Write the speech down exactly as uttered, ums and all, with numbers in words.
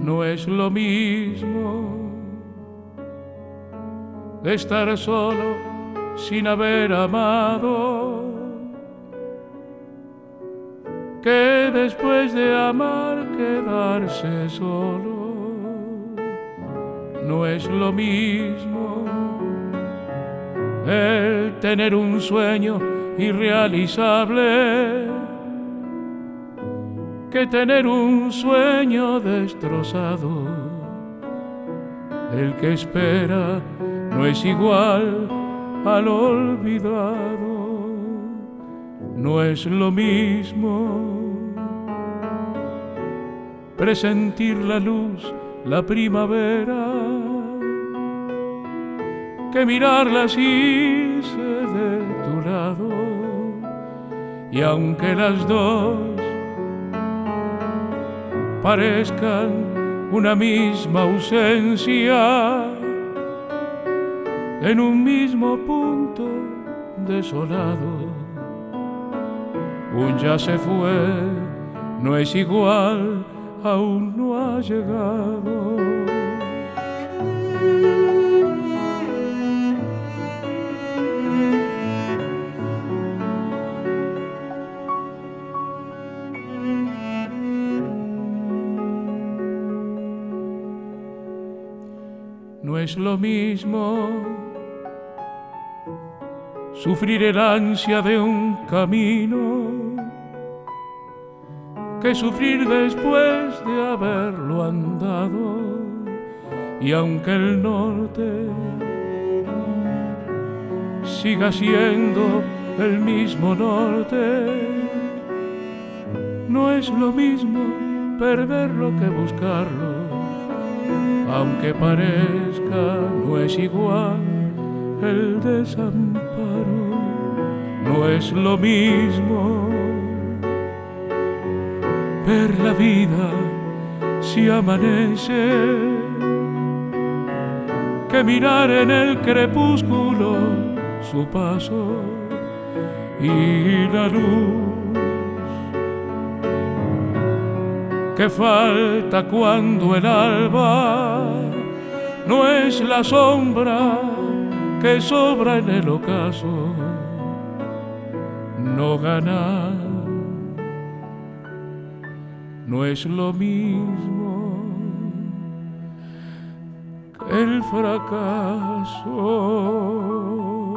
no es lo mismo de estar solo sin haber amado, que después de amar quedarse solo. No es lo mismo el tener un sueño irrealizable que tener un sueño destrozado. El que espera no es igual al olvidado. No es lo mismo presentir la luz, la primavera, que mirarla irse de tu lado. Y aunque las dos parezcan una misma ausencia, en un mismo punto desolado, un ya se fue, no es igual, aún no ha llegado. No es lo mismo sufrir el ansia de un camino que sufrir después de haberlo andado. Y aunque el norte siga siendo el mismo norte, no es lo mismo perderlo que buscarlo. Aunque parezca, no es igual el desamparo. No es lo mismo ver la vida si amanece que mirar en el crepúsculo su paso y la luz que falta cuando el alba no es la sombra que sobra en el ocaso. No ganar no es lo mismo que el fracaso.